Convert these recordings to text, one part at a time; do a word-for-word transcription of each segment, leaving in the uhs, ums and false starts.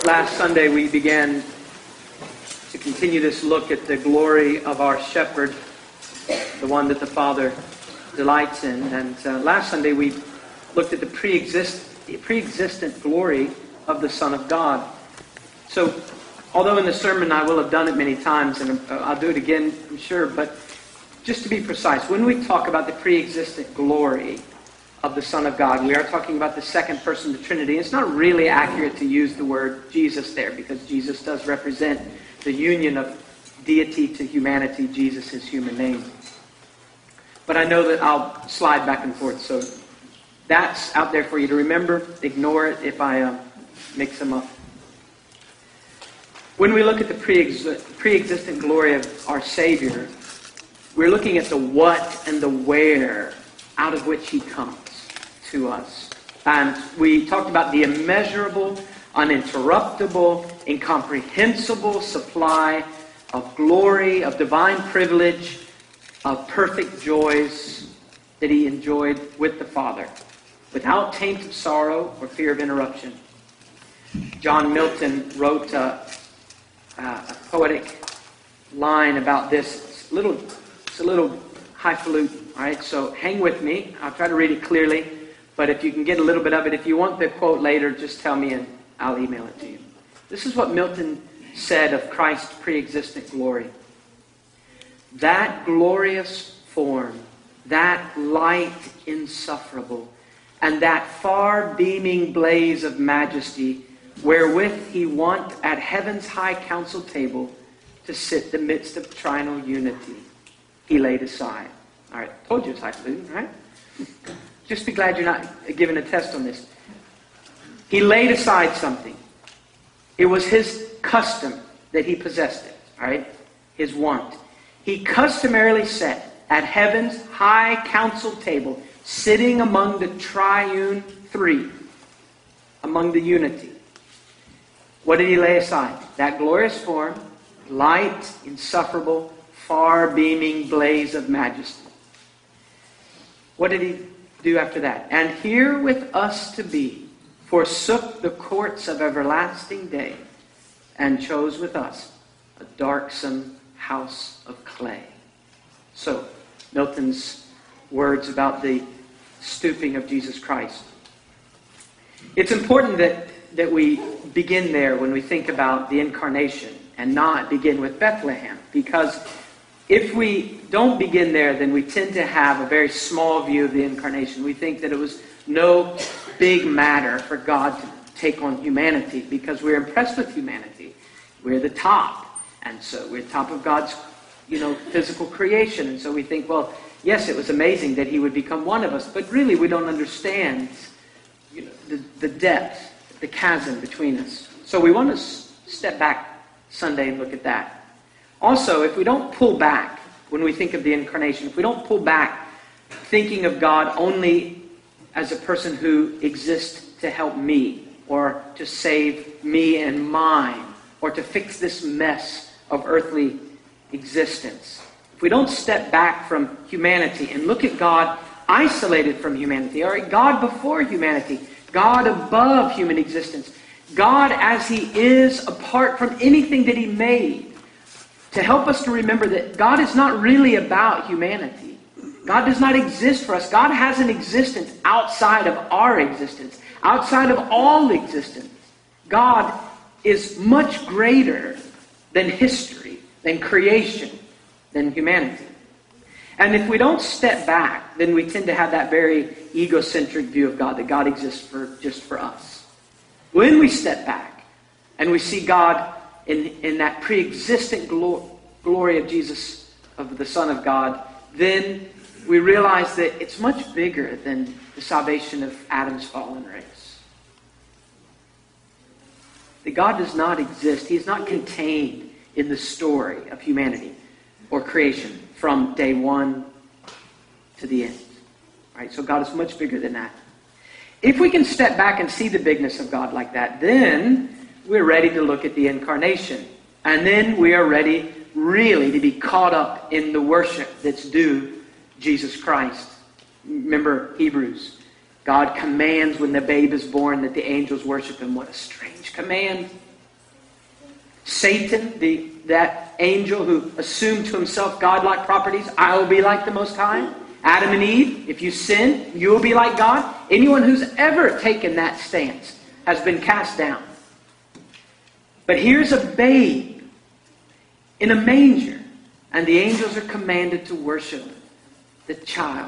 Last Sunday we began to continue this look at the glory of our shepherd, the one that the Father delights in. And uh, last Sunday we looked at the pre-exist, pre-existent glory of the Son of God. So, although in the sermon I will have done it many times, and I'll do it again, I'm sure, but just to be precise, when we talk about the pre-existent glory of the Son of God, we are talking about the second person of the Trinity. It's not really accurate to use the word Jesus there, because Jesus does represent the union of deity to humanity, Jesus' human name. But I know that I'll slide back and forth, so that's out there for you to remember. Ignore it if I uh, mix them up. When we look at the pre-exi- pre-existent glory of our Savior, we're looking at the what and the where out of which He comes to us. And we talked about the immeasurable, uninterruptible, incomprehensible supply of glory, of divine privilege, of perfect joys that He enjoyed with the Father, without taint of sorrow or fear of interruption. John Milton wrote a, a poetic line about this. It's a little, it's a little highfalutin, all right? So hang with me. I'll try to read it clearly. But if you can get a little bit of it, if you want the quote later, just tell me and I'll email it to you. This is what Milton said of Christ's pre-existent glory. That glorious form, that light insufferable, and that far beaming blaze of majesty, wherewith He wont at heaven's high council table to sit the midst of trinal unity, He laid aside. All right, told you it's highfalutin, right? Just be glad you're not giving a test on this. He laid aside something. It was His custom that He possessed it. All right? His want. He customarily sat at heaven's high council table, sitting among the triune three, among the unity. What did He lay aside? That glorious form, light, insufferable, far-beaming blaze of majesty. What did He do after that? And here with us to be, forsook the courts of everlasting day, and chose with us a darksome house of clay. So, Milton's words about the stooping of Jesus Christ. It's important that, that we begin there when we think about the incarnation and not begin with Bethlehem, because if we don't begin there, then we tend to have a very small view of the incarnation. We think that it was no big matter for God to take on humanity because we're impressed with humanity. We're the top. And so we're top of God's, you know, physical creation. And so we think, well, yes, it was amazing that He would become one of us. But really we don't understand, you know, the, the depth, the chasm between us. So we want to s- step back Sunday and look at that. Also, if we don't pull back when we think of the incarnation, if we don't pull back thinking of God only as a person who exists to help me or to save me and mine or to fix this mess of earthly existence, if we don't step back from humanity and look at God isolated from humanity, or God before humanity, God above human existence, God as He is apart from anything that He made, to help us to remember that God is not really about humanity. God does not exist for us. God has an existence outside of our existence, outside of all existence. God is much greater than history, than creation, than humanity. And if we don't step back, then we tend to have that very egocentric view of God, that God exists for just for us. When we step back and we see God In, in that pre-existent glo- glory of Jesus, of the Son of God, then we realize that it's much bigger than the salvation of Adam's fallen race. That God does not exist. He is not contained in the story of humanity or creation from day one to the end. Right? So God is much bigger than that. If we can step back and see the bigness of God like that, then we're ready to look at the incarnation. And then we are ready really to be caught up in the worship that's due Jesus Christ. Remember Hebrews. God commands when the babe is born that the angels worship Him. What a strange command. Satan, the, that angel who assumed to himself godlike properties, I will be like the Most High. Adam and Eve, if you sin, you will be like God. Anyone who's ever taken that stance has been cast down. But here's a babe in a manger, and the angels are commanded to worship the child.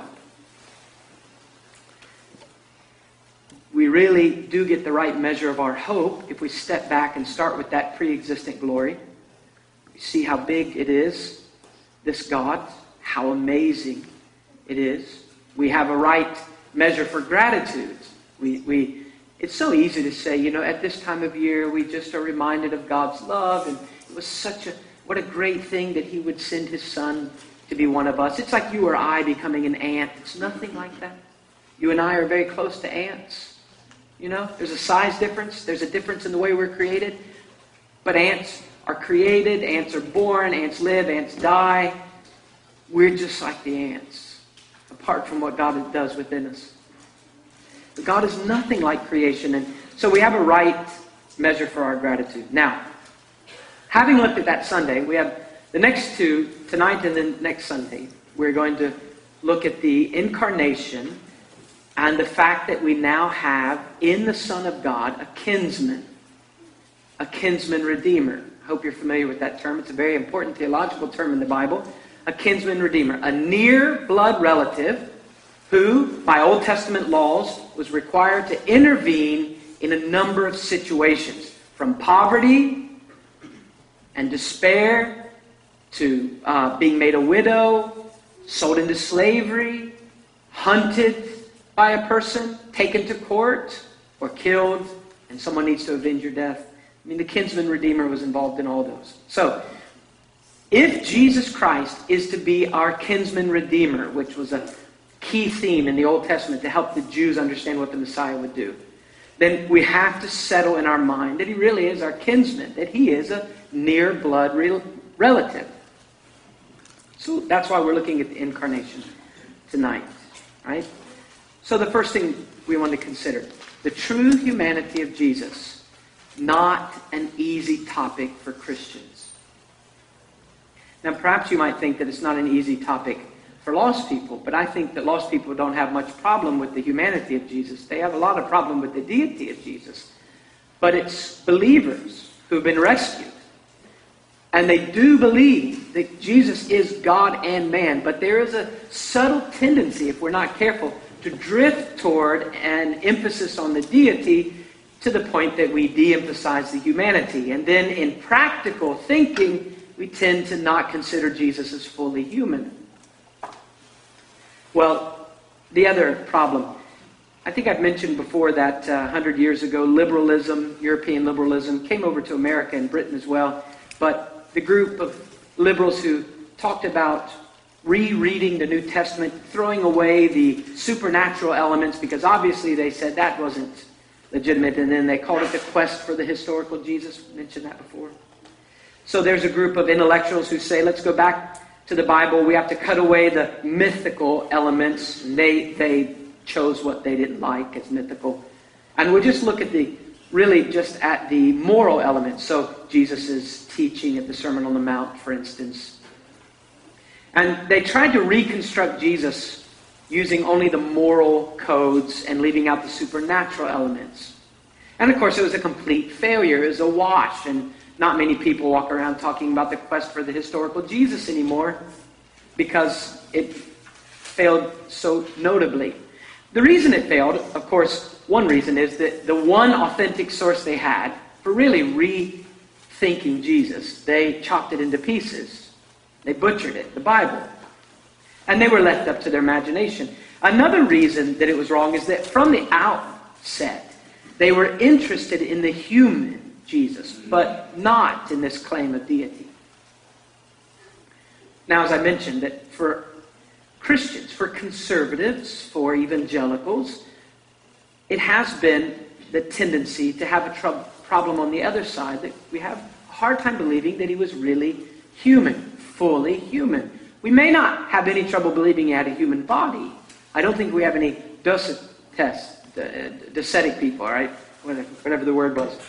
We really do get the right measure of our hope if we step back and start with that pre-existent glory. We see how big it is, this God, how amazing it is. We have a right measure for gratitude. We, we, it's so easy to say, you know, at this time of year, we just are reminded of God's love, and it was such a, what a great thing that He would send His Son to be one of us. It's like you or I becoming an ant. It's nothing like that. You and I are very close to ants. You know, there's a size difference. There's a difference in the way we're created. But ants are created. Ants are born. Ants live. Ants die. We're just like the ants, apart from what God does within us. But God is nothing like creation. And so we have a right measure for our gratitude. Now, having looked at that Sunday, we have the next two, tonight and then next Sunday. We're going to look at the incarnation and the fact that we now have in the Son of God a kinsman, a kinsman redeemer. I hope you're familiar with that term. It's a very important theological term in the Bible. A kinsman redeemer, a near blood relative who, by Old Testament laws, was required to intervene in a number of situations, from poverty and despair to uh, being made a widow, sold into slavery, hunted by a person, taken to court, or killed, and someone needs to avenge your death. I mean, the kinsman redeemer was involved in all those. So, if Jesus Christ is to be our kinsman redeemer, which was a key theme in the Old Testament to help the Jews understand what the Messiah would do, then we have to settle in our mind that He really is our kinsman, that He is a near blood rel- relative. So that's why we're looking at the incarnation tonight, right? So the first thing we want to consider, the true humanity of Jesus, not an easy topic for Christians. Now perhaps you might think that it's not an easy topic for lost people, but I think that lost people don't have much problem with the humanity of Jesus. They have a lot of problem with the deity of Jesus. But it's believers who've been rescued. And they do believe that Jesus is God and man, but there is a subtle tendency, if we're not careful, to drift toward an emphasis on the deity to the point that we de-emphasize the humanity. And then in practical thinking, we tend to not consider Jesus as fully human. Well, the other problem, I think I've mentioned before that uh, one hundred years ago, liberalism, European liberalism, came over to America and Britain as well. But the group of liberals who talked about rereading the New Testament, throwing away the supernatural elements, because obviously they said that wasn't legitimate, and then they called it the quest for the historical Jesus. Mentioned that before. So there's a group of intellectuals who say, let's go back to the Bible. We have to cut away the mythical elements. And they, they chose what they didn't like as mythical. And we'll just look at the, really just at the moral elements. So Jesus' teaching at the Sermon on the Mount, for instance. And they tried to reconstruct Jesus using only the moral codes and leaving out the supernatural elements. And of course, it was a complete failure. It was a wash. And not many people walk around talking about the quest for the historical Jesus anymore because it failed so notably. The reason it failed, of course, one reason is that the one authentic source they had for really rethinking Jesus, they chopped it into pieces. They butchered it, the Bible. And they were left up to their imagination. Another reason that it was wrong is that from the outset, they were interested in the human Jesus, but not in this claim of deity. Now, as I mentioned, that for Christians, for conservatives, for evangelicals, it has been the tendency to have a tr- problem on the other side, that we have a hard time believing that He was really human. Fully human. We may not have any trouble believing He had a human body. I don't think we have any docetic people, right? Whatever, whatever the word was.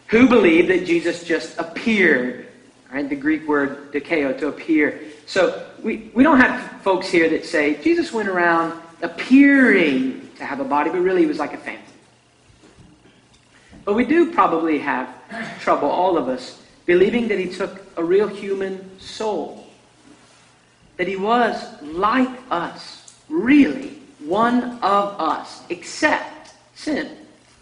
who believed that Jesus just appeared. Right? The Greek word dokeo, to appear. So we, we don't have folks here that say Jesus went around appearing to have a body, but really he was like a phantom. But we do probably have trouble, all of us, believing that he took a real human soul. That he was like us, really one of us, except sin.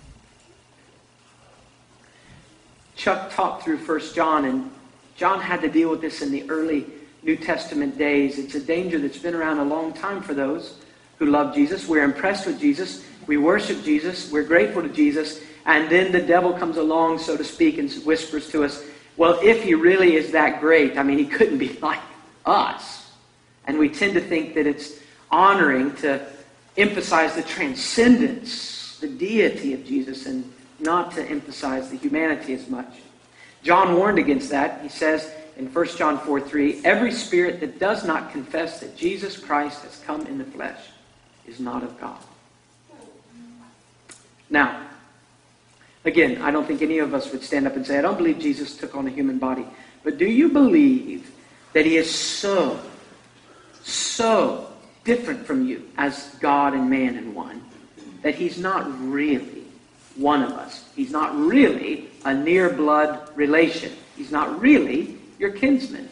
Chuck talked through First John, and John had to deal with this in the early New Testament days. It's a danger that's been around a long time for those who love Jesus. We're impressed with Jesus. We worship Jesus. We're grateful to Jesus. And then the devil comes along, so to speak, and whispers to us, well, if he really is that great, I mean, he couldn't be like us. And we tend to think that it's honoring to emphasize the transcendence, the deity of Jesus, and not to emphasize the humanity as much. John warned against that. He says in First John four three, every spirit that does not confess that Jesus Christ has come in the flesh is not of God. Now, again, I don't think any of us would stand up and say, I don't believe Jesus took on a human body. But do you believe that he is so, so different from you as God and man in one, that he's not really one of us? He's not really a near blood relation. He's not really your kinsman.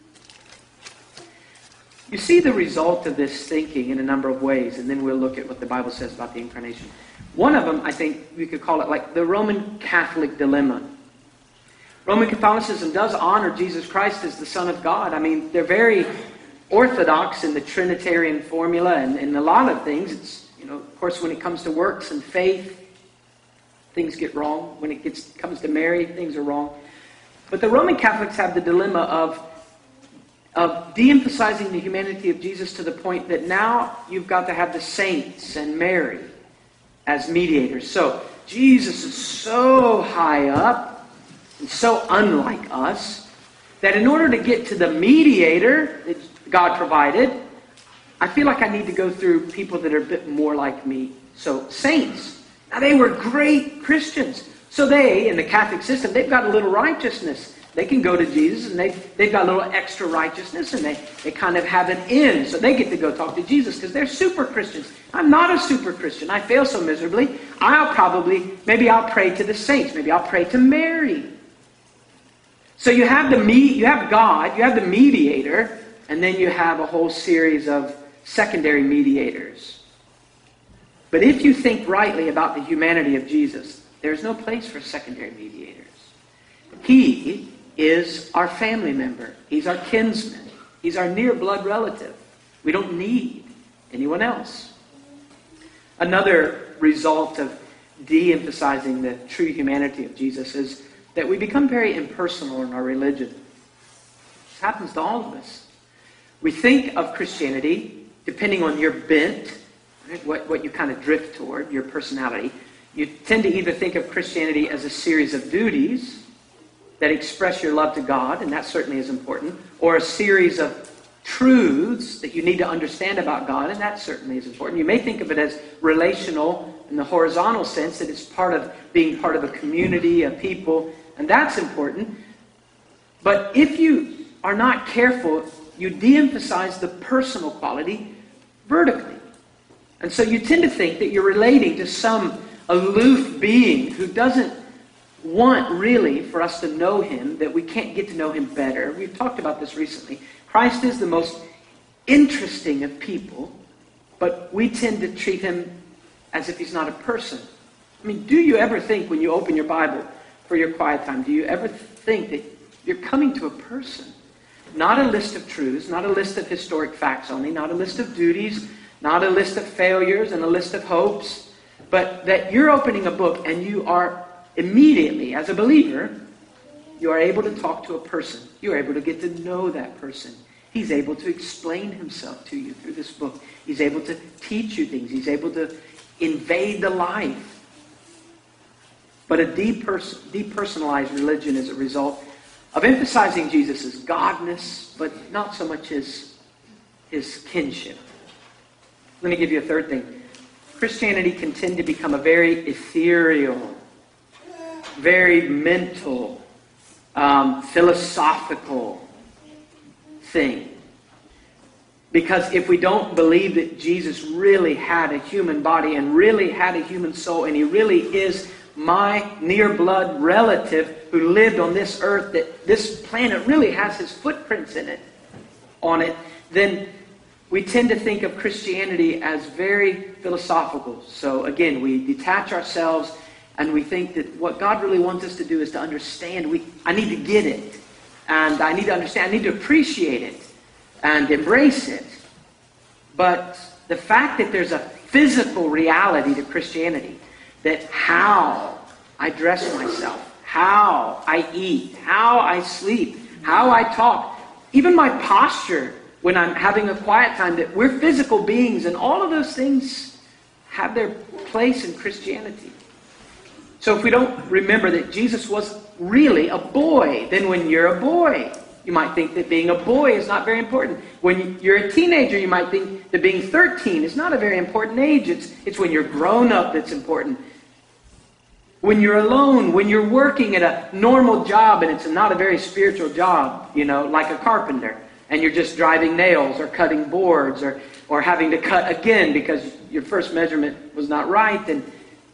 You see the result of this thinking in a number of ways, and then we'll look at what the Bible says about the incarnation. One of them, I think we could call it like the Roman Catholic dilemma. Roman Catholicism does honor Jesus Christ as the Son of God. I mean, they're very orthodox in the Trinitarian formula, and in a lot of things. It's, you know, of course, when it comes to works and faith, things get wrong. When it gets comes to Mary, things are wrong. But the Roman Catholics have the dilemma of, of de-emphasizing the humanity of Jesus to the point that now you've got to have the saints and Mary as mediators. So Jesus is so high up and so unlike us that in order to get to the mediator that God provided, I feel like I need to go through people that are a bit more like me. So saints. Now they were great Christians. So they, in the Catholic system, they've got a little righteousness. They can go to Jesus and they, they've got a little extra righteousness, and they, they kind of have an in. So they get to go talk to Jesus because they're super Christians. I'm not a super Christian. I fail so miserably. I'll probably, maybe I'll pray to the saints. Maybe I'll pray to Mary. So you have the me, you have God, you have the mediator, and then you have a whole series of secondary mediators. But if you think rightly about the humanity of Jesus, there's no place for secondary mediators. He is our family member. He's our kinsman. He's our near blood relative. We don't need anyone else. Another result of de-emphasizing the true humanity of Jesus is that we become very impersonal in our religion. This happens to all of us. We think of Christianity, depending on your bent, right, what, what you kind of drift toward, your personality. You tend to either think of Christianity as a series of duties that express your love to God, and that certainly is important, or a series of truths that you need to understand about God, and that certainly is important. You may think of it as relational in the horizontal sense, that it's part of being part of a community, a people, and that's important. But if you are not careful, you de-emphasize the personal quality vertically. And so you tend to think that you're relating to some aloof being who doesn't want really for us to know him, that we can't get to know him better. We've talked about this recently. Christ is the most interesting of people, but we tend to treat him as if he's not a person. I mean, do you ever think when you open your Bible for your quiet time, do you ever think that you're coming to a person? Not a list of truths, not a list of historic facts only, not a list of duties, not a list of failures and a list of hopes, but that you're opening a book and you are immediately, as a believer, you are able to talk to a person. You are able to get to know that person. He's able to explain himself to you through this book. He's able to teach you things. He's able to invade the life. But a depers- depersonalized religion is a result of emphasizing Jesus' godness, but not so much his, his kinship. Let me give you a third thing. Christianity can tend to become a very ethereal very mental, um, philosophical thing. Because if we don't believe that Jesus really had a human body and really had a human soul, and he really is my near blood relative who lived on this earth, that this planet really has his footprints in it, on it, then we tend to think of Christianity as very philosophical. So again, we detach ourselves and we think that what God really wants us to do is to understand. We, I need to get it. And I need to understand. I need to appreciate it and embrace it. But the fact that there's a physical reality to Christianity, that how I dress myself, how I eat, how I sleep, how I talk, even my posture when I'm having a quiet time, that we're physical beings, and all of those things have their place in Christianity. So if we don't remember that Jesus was really a boy, then when you're a boy, you might think that being a boy is not very important. When you're a teenager, you might think that being thirteen is not a very important age. It's, it's when you're grown up that's important. When you're alone, when you're working at a normal job, and it's not a very spiritual job, you know, like a carpenter, and you're just driving nails or cutting boards or, or having to cut again because your first measurement was not right, then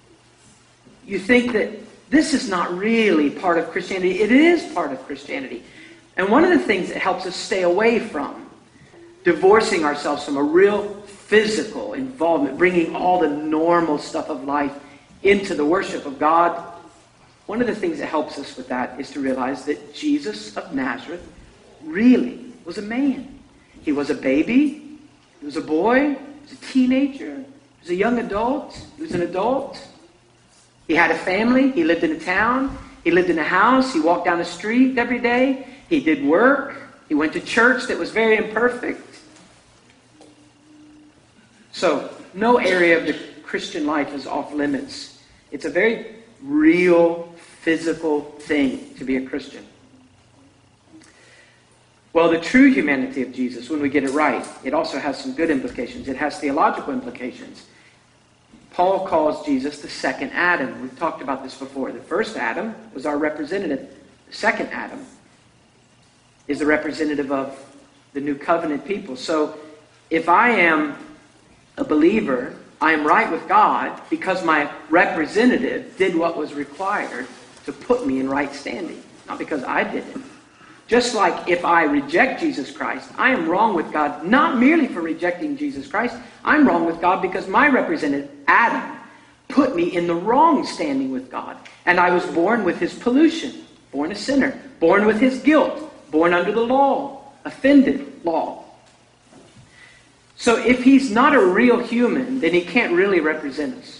you think that this is not really part of Christianity. It is part of Christianity. And one of the things that helps us stay away from divorcing ourselves from a real physical involvement, bringing all the normal stuff of life into the worship of God, one of the things that helps us with that is to realize that Jesus of Nazareth really was a man. He was a baby. He was a boy. He was a teenager. He was a young adult. He was an adult. He had a family. He lived in a town. He lived in a house. He walked down the street every day. He did work. He went to church that was very imperfect. So, no area of the Christian life is off limits. It's a very real, physical thing to be a Christian. Well, the true humanity of Jesus, when we get it right, it also has some good implications. It has theological implications. Paul calls Jesus the second Adam. We've talked about this before. The first Adam was our representative. The second Adam is the representative of the new covenant people. So if I am a believer, I am right with God because my representative did what was required to put me in right standing, not because I did it. Just like if I reject Jesus Christ, I am wrong with God, not merely for rejecting Jesus Christ. I'm wrong with God because my representative, Adam, put me in the wrong standing with God. And I was born with his pollution, born a sinner, born with his guilt, born under the law, offended law. So if he's not a real human, then he can't really represent us.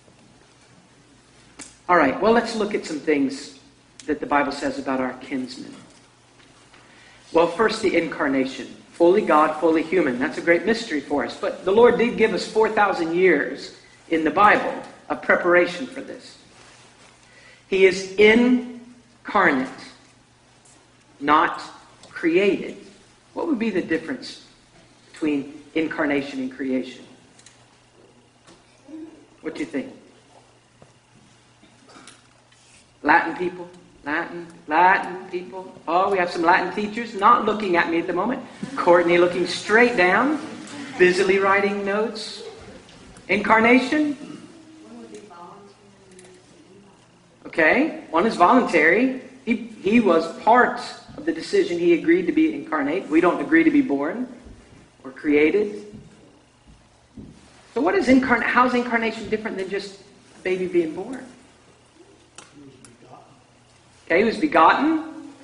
All right, well, let's look at some things that the Bible says about our kinsmen. Well, first, the incarnation. Fully God, fully human. That's a great mystery for us. But the Lord did give us four thousand years in the Bible of preparation for this. He is incarnate, not created. What would be the difference between incarnation and creation? What do you think? Latin people? Latin, Latin people. Oh, we have some Latin teachers not looking at me at the moment. Courtney looking straight down, busily writing notes. Incarnation? Okay, one is voluntary. He, he was part of the decision. He agreed to be incarnate. We don't agree to be born or created. So what is incarnate? How's incarnation different than just a baby being born? Okay, he was begotten.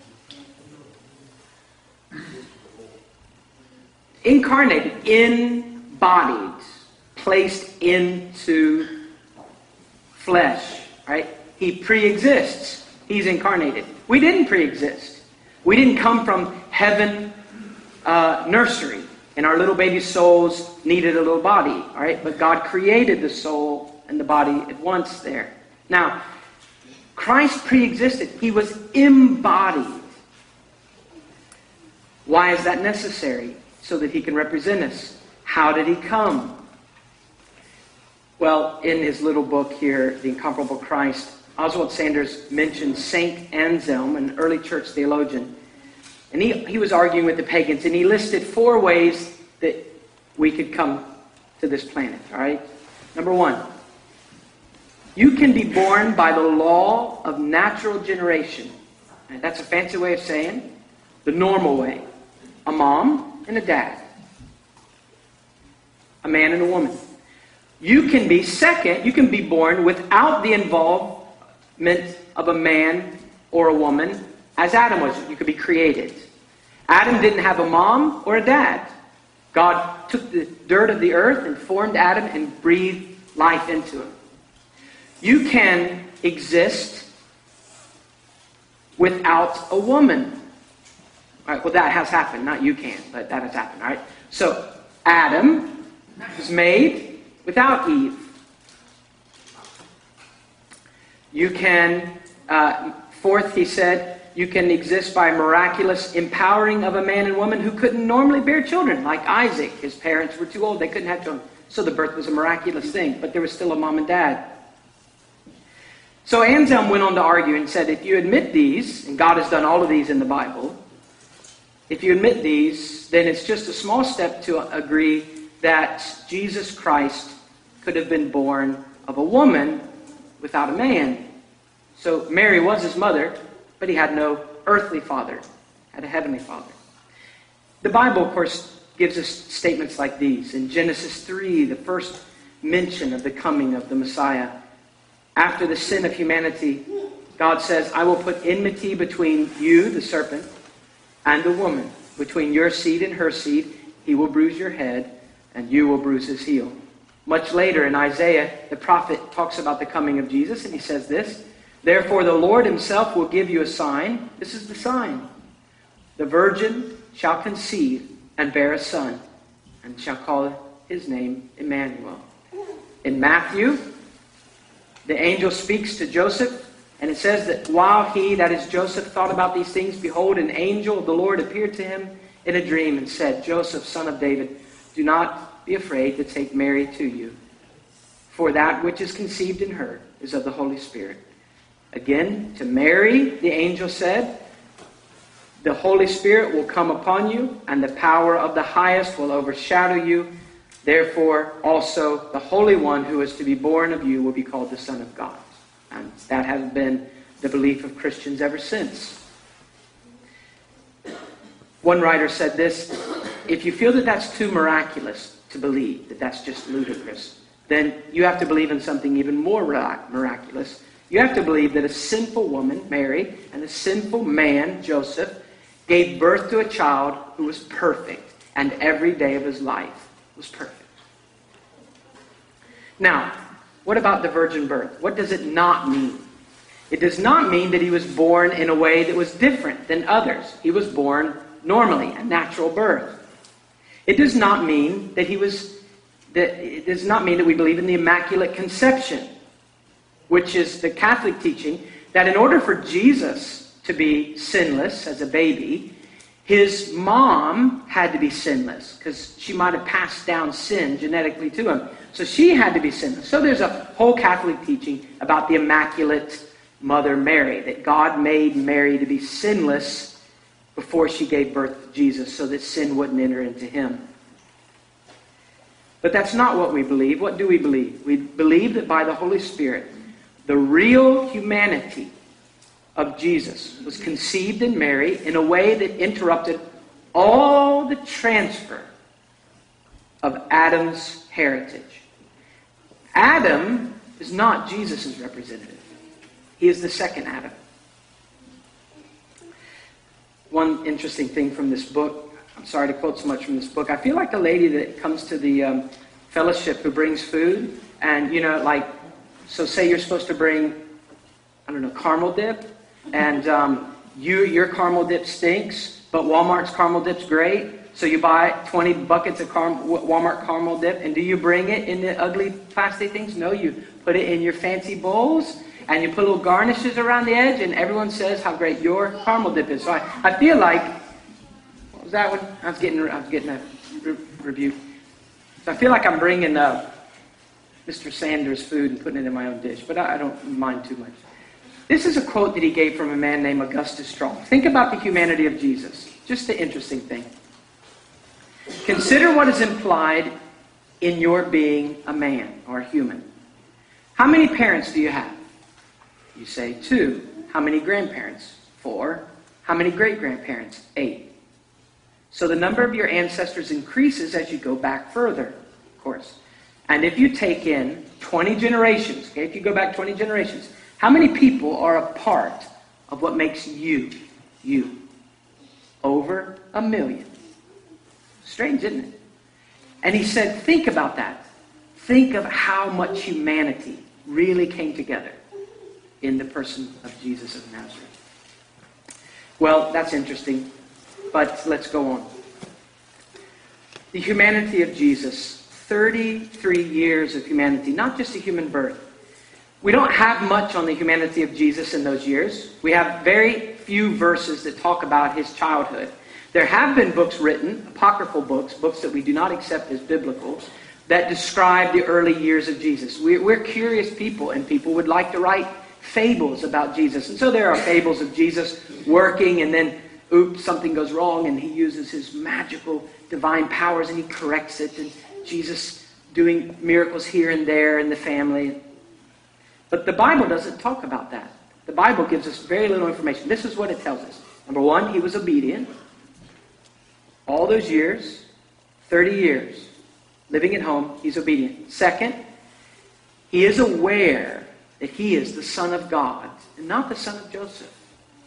Incarnated, embodied, placed into flesh. Right? He pre-exists. He's incarnated. We didn't pre-exist. We didn't come from heaven uh, nursery, and our little baby souls needed a little body. All right? But God created the soul and the body at once there. Now, Christ pre-existed. He was embodied. Why is that necessary? So that he can represent us. How did he come? Well, in his little book here, The Incomparable Christ, Oswald Sanders mentioned Saint Anselm, an early church theologian. And he, he was arguing with the pagans, and he listed four ways that we could come to this planet, all right? Number one, you can be born by the law of natural generation. And that's a fancy way of saying the normal way. A mom and a dad. A man and a woman. You can be, second, you can be born without the involvement of a man or a woman, as Adam was. You could be created. Adam didn't have a mom or a dad. God took the dirt of the earth and formed Adam and breathed life into him. You can exist without a woman. All right, well, that has happened. Not you can, but that has happened. All right. So Adam was made without Eve. You can, uh, fourth, he said, you can exist by miraculous empowering of a man and woman who couldn't normally bear children, like Isaac. His parents were too old. They couldn't have children. So the birth was a miraculous thing, but there was still a mom and dad. So Anselm went on to argue and said, if you admit these, and God has done all of these in the Bible, if you admit these, then it's just a small step to agree that Jesus Christ could have been born of a woman without a man. So Mary was his mother, but he had no earthly father, had a heavenly father. The Bible, of course, gives us statements like these. In Genesis three, the first mention of the coming of the Messiah, after the sin of humanity, God says, I will put enmity between you, the serpent, and the woman. Between your seed and her seed, he will bruise your head, and you will bruise his heel. Much later in Isaiah, the prophet talks about the coming of Jesus, and he says this, therefore the Lord himself will give you a sign. This is the sign. The virgin shall conceive and bear a son, and shall call his name Emmanuel. In Matthew, the angel speaks to Joseph, and it says that while he, that is Joseph, thought about these things, behold, an angel of the Lord appeared to him in a dream and said, Joseph, son of David, do not be afraid to take Mary to you, for that which is conceived in her is of the Holy Spirit. Again, to Mary, the angel said, the Holy Spirit will come upon you, and the power of the highest will overshadow you. Therefore, also, the Holy One who is to be born of you will be called the Son of God. And that has been the belief of Christians ever since. One writer said this, if you feel that that's too miraculous to believe, that that's just ludicrous, then you have to believe in something even more miraculous. You have to believe that a sinful woman, Mary, and a sinful man, Joseph, gave birth to a child who was perfect, and every day of his life was perfect. Now, what about the virgin birth? What does it not mean? It does not mean that he was born in a way that was different than others. He was born normally, a natural birth. It does not mean that he was, that it does not mean that we believe in the Immaculate Conception, which is the Catholic teaching that in order for Jesus to be sinless as a baby, his mom had to be sinless because she might have passed down sin genetically to him. So she had to be sinless. So there's a whole Catholic teaching about the Immaculate Mother Mary, that God made Mary to be sinless before she gave birth to Jesus so that sin wouldn't enter into him. But that's not what we believe. What do we believe? We believe that by the Holy Spirit, the real humanity of Jesus was conceived in Mary in a way that interrupted all the transfer of Adam's heritage. Adam is not Jesus' representative. He is the second Adam. One interesting thing from this book, I'm sorry to quote so much from this book, I feel like the lady that comes to the um, fellowship who brings food, and, you know, like, so say you're supposed to bring, I don't know, caramel dip, and um, you your caramel dip stinks, but Walmart's caramel dip's great, so you buy twenty buckets of car- Walmart caramel dip, and do you bring it in the ugly plastic things? No, you put it in your fancy bowls, and you put little garnishes around the edge, and everyone says how great your caramel dip is. So I, I feel like, what was that one? I was getting, I was getting a re- rebuke. So I feel like I'm bringing uh, Mister Sanders' food and putting it in my own dish, but I, I don't mind too much. This is a quote that he gave from a man named Augustus Strong. Think about the humanity of Jesus. Just the interesting thing. Consider what is implied in your being a man or a human. How many parents do you have? You say two. How many grandparents? Four. How many great-grandparents? Eight. So the number of your ancestors increases as you go back further, of course. And if you take in twenty generations, okay, if you go back twenty generations, how many people are a part of what makes you, you? Over a million. Strange, isn't it? And he said, think about that. Think of how much humanity really came together in the person of Jesus of Nazareth. Well, that's interesting, but let's go on. The humanity of Jesus, thirty-three years of humanity, not just a human birth. We don't have much on the humanity of Jesus in those years. We have very few verses that talk about his childhood. There have been books written, apocryphal books, books that we do not accept as biblical, that describe the early years of Jesus. We're curious people, and people would like to write fables about Jesus. And so there are fables of Jesus working, and then, oops, something goes wrong, and he uses his magical divine powers, and he corrects it, and Jesus doing miracles here and there in the family. But the Bible doesn't talk about that. The Bible gives us very little information. This is what it tells us. Number one, he was obedient. All those years, thirty years, living at home, he's obedient. Second, he is aware that he is the Son of God and not the son of Joseph.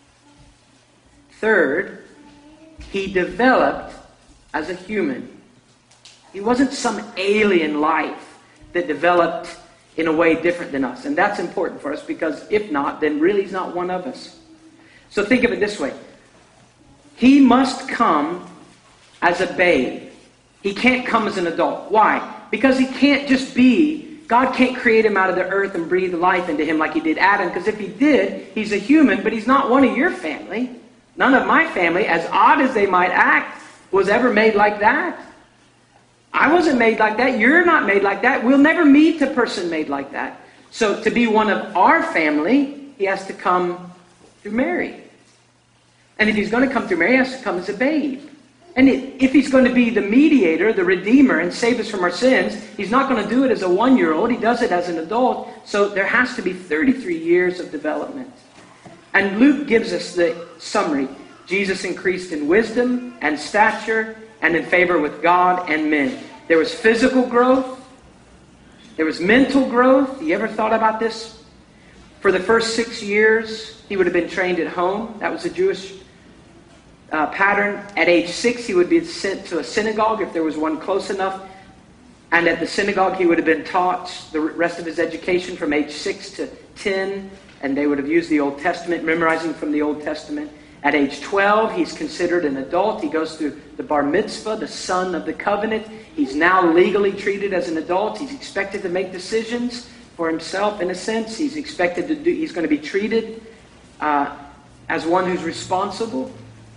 Third, he developed as a human. He wasn't some alien life that developed in a way different than us. And that's important for us, because if not, then really he's not one of us. So think of it this way. He must come as a babe. He can't come as an adult. Why? Because he can't just be, God can't create him out of the earth and breathe life into him like he did Adam. Because if he did, he's a human, but he's not one of your family. None of my family, as odd as they might act, was ever made like that. I wasn't made like that. You're not made like that. We'll never meet a person made like that. So to be one of our family, he has to come through Mary. And if he's going to come through Mary, he has to come as a babe. And if he's going to be the mediator, the redeemer, and save us from our sins, he's not going to do it as a one-year-old. He does it as an adult. So there has to be thirty-three years of development. And Luke gives us the summary. Jesus increased in wisdom and stature and in favor with God and men. There was physical growth. There was mental growth. You ever thought about this? For the first six years, he would have been trained at home. That was a Jewish uh, pattern. At age six, he would be sent to a synagogue if there was one close enough. And at the synagogue, he would have been taught the rest of his education from age six to ten. And they would have used the Old Testament, memorizing from the Old Testament. At age twelve, he's considered an adult. He goes through the bar mitzvah, the son of the covenant. He's now legally treated as an adult. He's expected to make decisions for himself, in a sense. He's expected to do, he's going to be treated uh, as one who's responsible.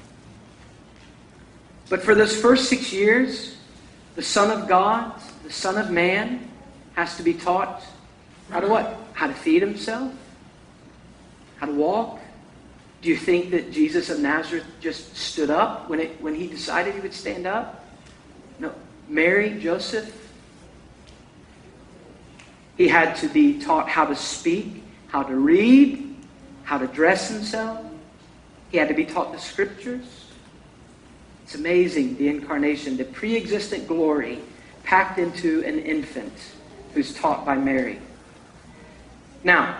But for those first six years, the Son of God, the Son of Man, has to be taught how to what? How to feed himself, how to walk. Do you think that Jesus of Nazareth just stood up when it when he decided he would stand up? No. Mary, Joseph, he had to be taught how to speak, how to read, how to dress himself. He had to be taught the scriptures. It's amazing, the incarnation, the pre-existent glory packed into an infant who's taught by Mary. Now,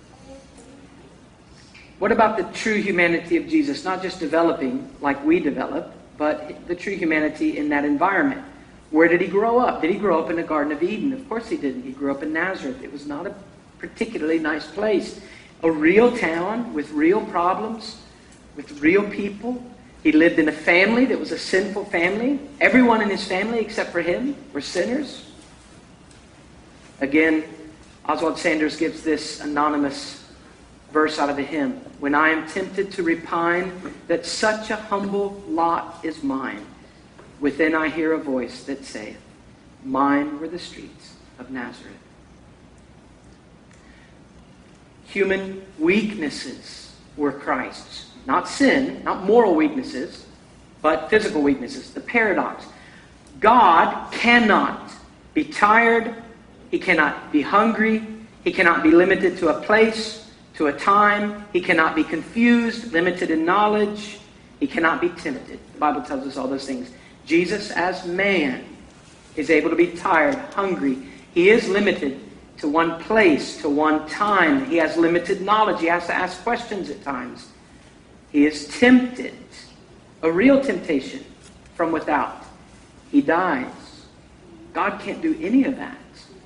what about the true humanity of Jesus? Not just developing like we develop, but the true humanity in that environment. Where did he grow up? Did he grow up in the Garden of Eden? Of course he didn't. He grew up in Nazareth. It was not a particularly nice place. A real town with real problems, with real people. He lived in a family that was a sinful family. Everyone in his family except for him were sinners. Again, Oswald Sanders gives this anonymous verse out of a hymn. When I am tempted to repine that such a humble lot is mine, within I hear a voice that saith, mine were the streets of Nazareth. human weaknesses were Christ's. Not sin, not moral weaknesses, but physical weaknesses. The paradox. God cannot be tired. He cannot be hungry. He cannot be limited to a place, to a time. He cannot be confused, limited in knowledge. He cannot be tempted. The Bible tells us all those things. Jesus, as man, is able to be tired, hungry. He is limited to one place, to one time. He has limited knowledge. He has to ask questions at times. He is tempted, a real temptation from without. He dies. God can't do any of that.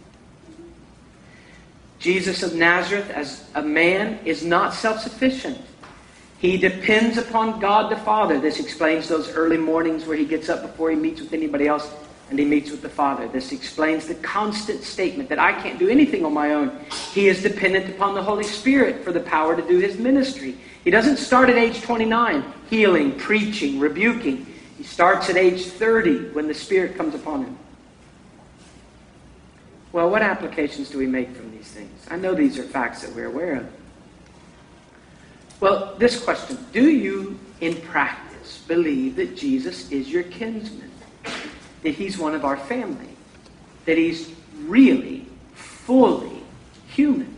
Jesus of Nazareth, as a man, is not self-sufficient. He depends upon God the Father. This explains those early mornings where he gets up before he meets with anybody else and he meets with the Father. This explains the constant statement that I can't do anything on my own. He is dependent upon the Holy Spirit for the power to do his ministry. He doesn't start at age twenty-nine, healing, preaching, rebuking. He starts at age thirty when the Spirit comes upon him. Well, what applications do we make from these things? I know these are facts that we're aware of. Well, this question, do you in practice believe that Jesus is your kinsman? That he's one of our family? That he's really, fully human?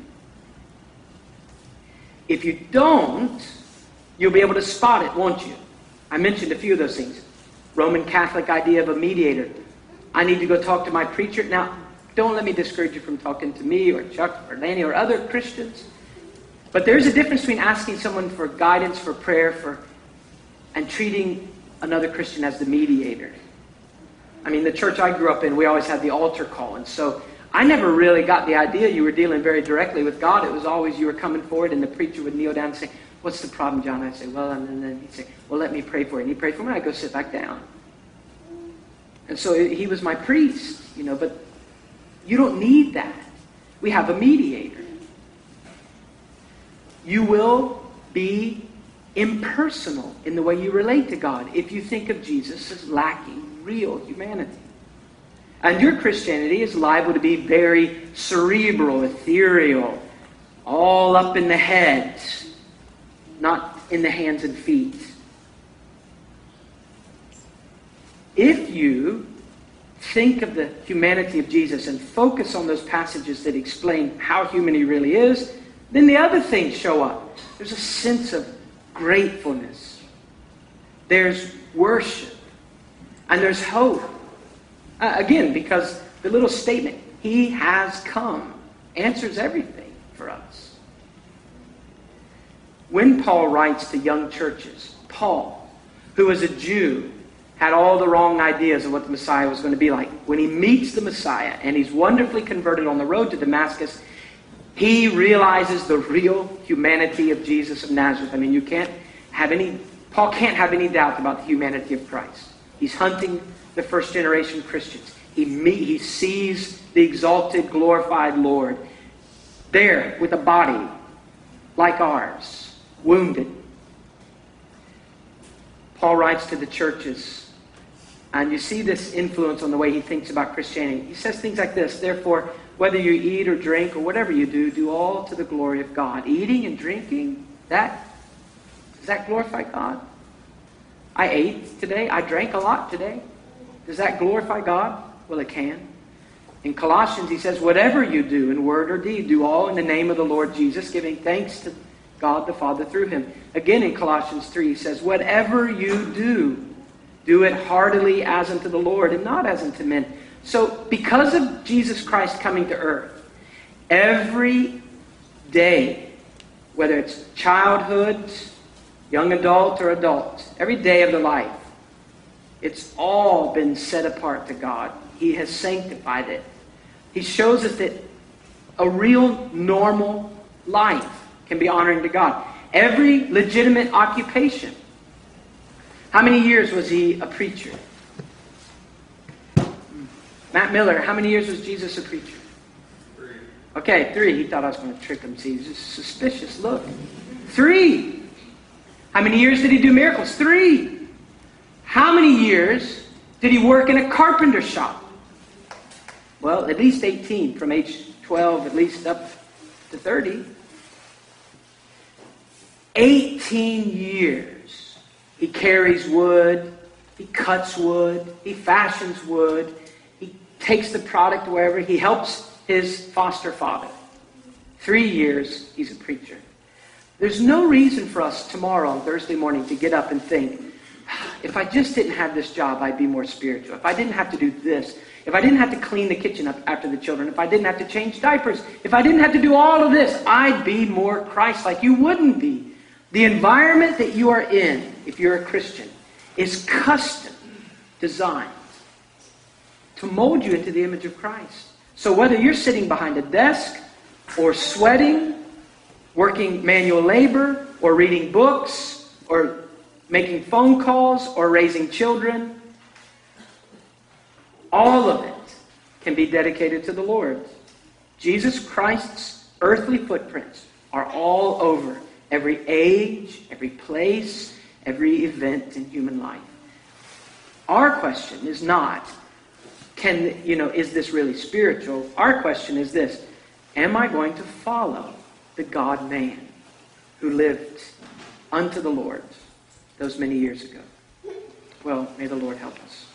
If you don't, you'll be able to spot it, won't you? I mentioned a few of those things. Roman Catholic idea of a mediator. I need to go talk to my preacher. Now, don't let me discourage you from talking to me or Chuck or Lanny or other Christians. But there's a difference between asking someone for guidance, for prayer, for and treating another Christian as the mediator. I mean, the church I grew up in, we always had the altar call. And so I never really got the idea you were dealing very directly with God. It was always you were coming forward and the preacher would kneel down and say, what's the problem, John? I'd say, well, and then he'd say, well, let me pray for you. And he'd pray for me, and I'd go sit back down. And so he was my priest, you know, but you don't need that. We have a mediator. You will be impersonal in the way you relate to God if you think of Jesus as lacking real humanity. And your Christianity is liable to be very cerebral, ethereal, all up in the head, not in the hands and feet. If you think of the humanity of Jesus and focus on those passages that explain how human he really is, then the other things show up. There's a sense of gratefulness. There's worship. And there's hope. Uh, again, because the little statement, he has come, answers everything for us. When Paul writes to young churches, Paul, who was a Jew, had all the wrong ideas of what the Messiah was going to be like. When he meets the Messiah and he's wonderfully converted on the road to Damascus, he realizes the real humanity of Jesus of Nazareth. I mean, you can't have any, Paul can't have any doubt about the humanity of Christ. He's hunting the first generation Christians. He meet, he sees the exalted, glorified Lord there with a body like ours, wounded. Paul writes to the churches, and you see this influence on the way he thinks about Christianity. He says things like this, therefore, whether you eat or drink or whatever you do, do all to the glory of God. Eating and drinking, that, does that glorify God? I ate today. I drank a lot today. Does that glorify God? Well, it can. In Colossians, he says, whatever you do in word or deed, do all in the name of the Lord Jesus, giving thanks to God the Father through him. Again, in Colossians three, he says, whatever you do, do it heartily as unto the Lord and not as unto men. So, because of Jesus Christ coming to earth, every day, whether it's childhood, young adult or adult, every day of the life, it's all been set apart to God. He has sanctified it. He shows us that a real normal life can be honoring to God. Every legitimate occupation. How many years was he a preacher? Matt Miller, how many years was Jesus a preacher? Three. Okay, three. He thought I was going to trick him. See, he was just a suspicious look. Three. How many years did he do miracles? Three. How many years did he work in a carpenter shop? Well, at least eighteen, from age twelve at least up to thirty. eighteen years. He carries wood. He cuts wood. He fashions wood. He takes the product wherever. He helps his foster father. Three years, he's a preacher. There's no reason for us tomorrow on Thursday morning to get up and think, if I just didn't have this job, I'd be more spiritual. If I didn't have to do this, if I didn't have to clean the kitchen up after the children, if I didn't have to change diapers, if I didn't have to do all of this, I'd be more Christ-like. You wouldn't be. The environment that you are in, if you're a Christian, is custom designed to mold you into the image of Christ. So whether you're sitting behind a desk or sweating, working manual labor, or reading books, or making phone calls, or raising children, all of it can be dedicated to the Lord. Jesus Christ's earthly footprints are all over every age, every place, every event in human life. Our question is not, can, you know, is this really spiritual? Our question is this: am I going to follow the God-man who lived unto the Lord those many years ago? Well, may the Lord help us.